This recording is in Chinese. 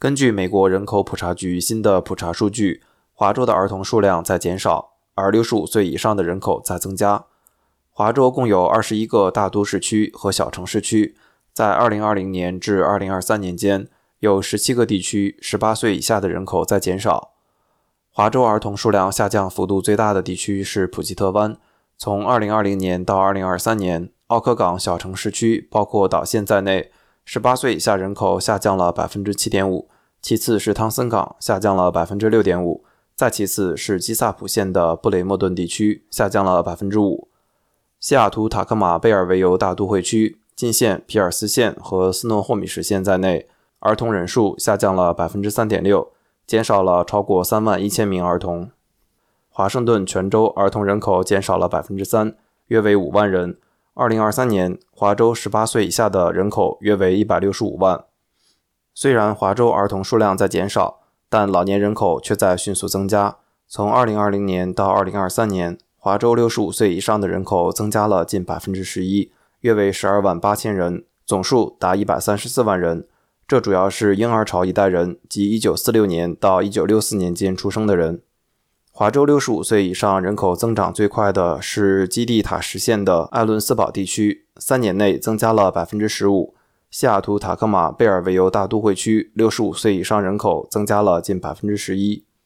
根据美国人口普查局新的普查数据，华州的儿童数量在减少，而65岁以上的人口在增加。华州共有21个大都市区和小城市区，在2020年至2023年间，有17个地区18岁以下的人口在减少。华州儿童数量下降幅度最大的地区是普吉特湾，从2020年到2023年，奥克港小城市区包括岛县在内，18岁以下人口下降了 7.5%， 其次是汤森港下降了 6.5%， 再其次是基萨普县的布雷默顿地区下降了 5%。 西雅图塔科马贝尔维尤大都会区、近县、皮尔斯县和斯诺霍米什县在内，儿童人数下降了 3.6%， 减少了超过31000名儿童。华盛顿全州儿童人口减少了 3%， 约为5万人。2023年，华州18岁以下的人口约为165万。虽然华州儿童数量在减少，但老年人口却在迅速增加。从2020年到2023年，华州65岁以上的人口增加了近 11%， 约为12万8千人，总数达134万人。这主要是婴儿潮一代人及1946年到1964年间出生的人。华州65岁以上人口增长最快的是基地塔什县的艾伦斯堡地区，3年内增加了 15%。西雅图塔科马贝尔维尤大都会区65岁以上人口增加了近 11%。